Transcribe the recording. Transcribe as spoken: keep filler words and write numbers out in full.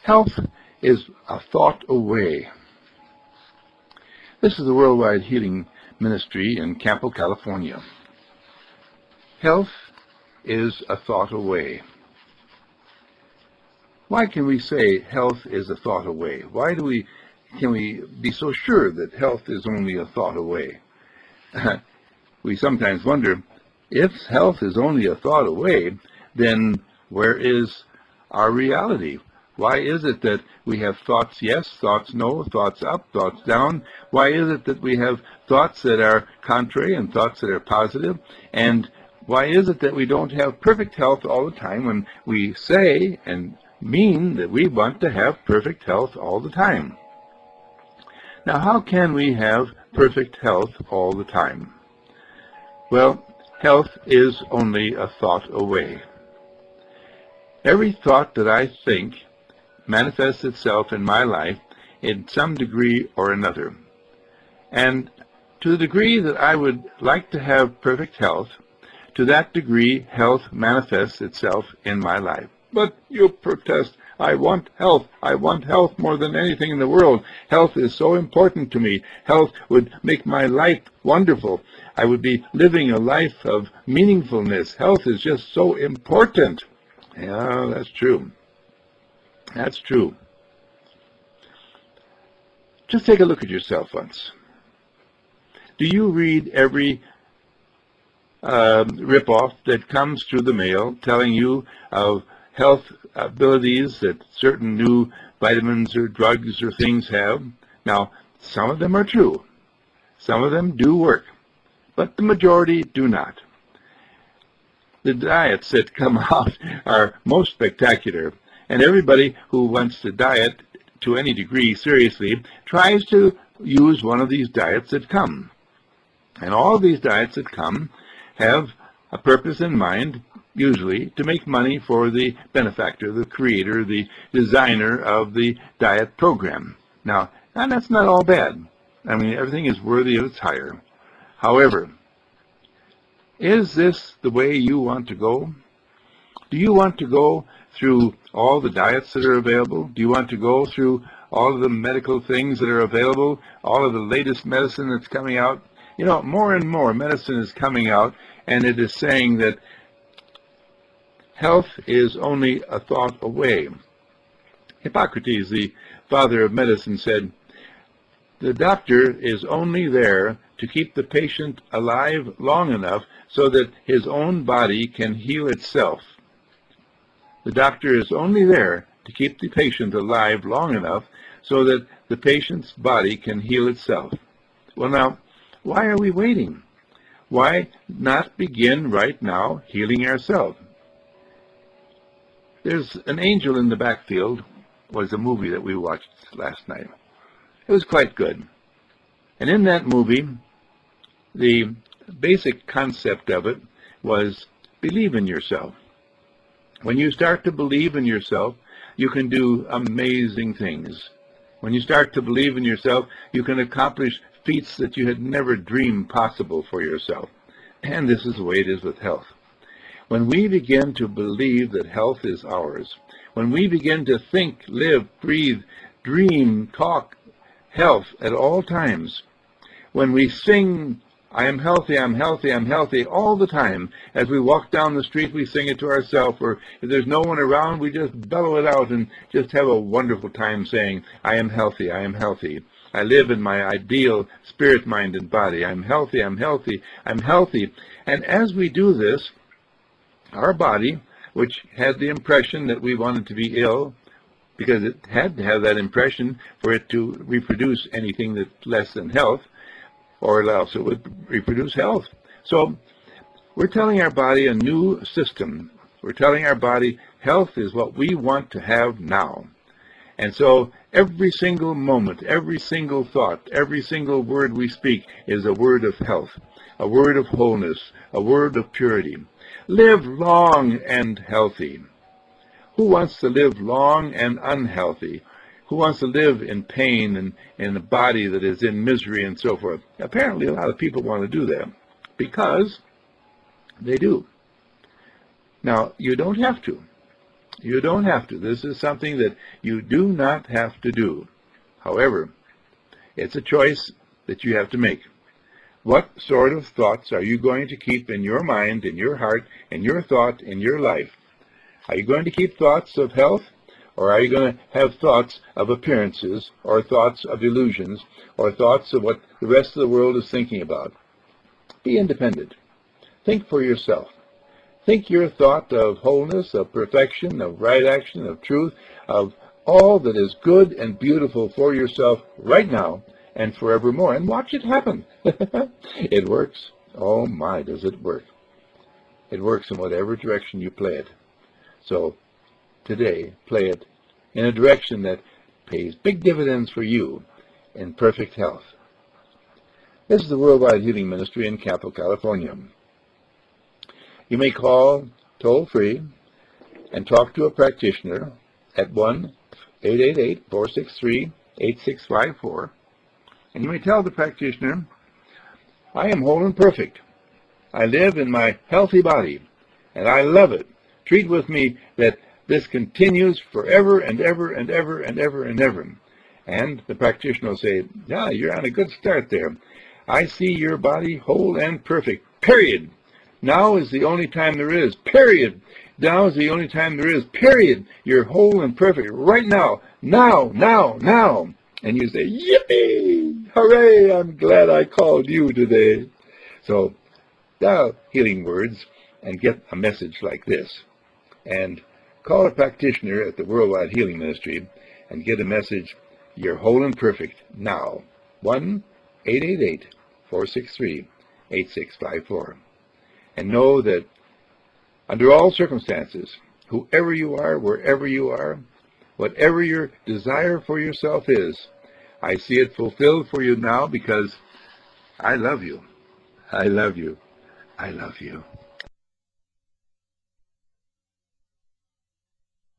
Health is a thought away. This is the Worldwide Healing Ministry in Campo, California. Health is a thought away. Why can we say health is a thought away? Why do we can we be so sure that health is only a thought away? We sometimes wonder, if health is only a thought away, then where is our reality? Why is it that we have thoughts yes, thoughts no, thoughts up, thoughts down? Why is it that we have thoughts that are contrary and thoughts that are positive? And why is it that we don't have perfect health all the time when we say and mean that we want to have perfect health all the time? Now, how can we have perfect health all the time? Well, health is only a thought away. Every thought that I think manifests itself in my life in some degree or another. And to the degree that I would like to have perfect health, to that degree health manifests itself in my life. But you protest, I want health. I want health more than anything in the world. Health is so important to me. Health would make my life wonderful. I would be living a life of meaningfulness. Health is just so important. Yeah, that's true. That's true. Just take a look at yourself once. Do you read every uh, rip-off that comes through the mail telling you of health abilities that certain new vitamins or drugs or things have? Now, some of them are true. Some of them do work, but the majority do not. The diets that come out are most spectacular, and everybody who wants to diet to any degree seriously tries to use one of these diets that come. And all of these diets that come have a purpose in mind, usually to make money for the benefactor, the creator, the designer of the diet program. Now, and that's not all bad. I mean, everything is worthy of its hire. However, is this the way you want to go? Do you want to go through all the diets that are available? Do you want to go through all of the medical things that are available, all of the latest medicine that's coming out? You know, more and more medicine is coming out, and it is saying that health is only a thought away. Hippocrates, the father of medicine, said, the doctor is only there to keep the patient alive long enough so that his own body can heal itself. The doctor is only there to keep the patient alive long enough so that the patient's body can heal itself. Well, now, why are we waiting? Why not begin right now healing ourselves? There's an Angel in the Backfield was a movie that we watched last night. It was quite good. And in that movie, the basic concept of it was believe in yourself. When you start to believe in yourself, you can do amazing things. When you start to believe in yourself, you can accomplish feats that you had never dreamed possible for yourself. And this is the way it is with health. When we begin to believe that health is ours, when we begin to think, live, breathe, dream, talk health at all times, when we sing, I am healthy, I'm healthy, I'm healthy, all the time. As we walk down the street, we sing it to ourselves, or if there's no one around, we just bellow it out and just have a wonderful time saying, I am healthy, I am healthy. I live in my ideal spirit, mind, and body. I'm healthy, I'm healthy, I'm healthy. And as we do this, our body, which had the impression that we wanted to be ill, because it had to have that impression for it to reproduce anything that's less than health, or else it would reproduce health. So we're telling our body a new system. We're telling our body health is what we want to have now. And so every single moment, every single thought, every single word we speak is a word of health, a word of wholeness, a word of purity. Live long and healthy. Who wants to live long and unhealthy? Who wants to live in pain and in a body that is in misery and so forth? Apparently, a lot of people want to do that because they do. Now, you don't have to. You don't have to. This is something that you do not have to do. However, it's a choice that you have to make. What sort of thoughts are you going to keep in your mind, in your heart, in your thought, in your life? Are you going to keep thoughts of health, or are you going to have thoughts of appearances, or thoughts of illusions, or thoughts of what the rest of the world is thinking about? Be independent. Think for yourself. Think your thought of wholeness, of perfection, of right action, of truth, of all that is good and beautiful for yourself right now and forevermore, and watch it happen. It works. Oh my, does it work. It works in whatever direction you play it. So today, play it in a direction that pays big dividends for you in perfect health. This is the Worldwide Healing Ministry in Campo, California. You may call toll-free and talk to a practitioner at one eight eight eight, four six three, eight six five four. And you may tell the practitioner, I am whole and perfect. I live in my healthy body, and I love it. Treat with me that this continues forever and ever and ever and ever and ever. And the practitioner will say, yeah, you're on a good start there. I see your body whole and perfect, period. Now is the only time there is, period. Now is the only time there is, period. You're whole and perfect right now, now, now, now. And you say, yippee, hooray, I'm glad I called you today. So dial Healing Words and get a message like this. And call a practitioner at the Worldwide Healing Ministry and get a message, you're whole and perfect now. one eight eight eight, four six three, eight six five four. And know that under all circumstances, whoever you are, wherever you are, whatever your desire for yourself is, I see it fulfilled for you now because I love you. I love you. I love you.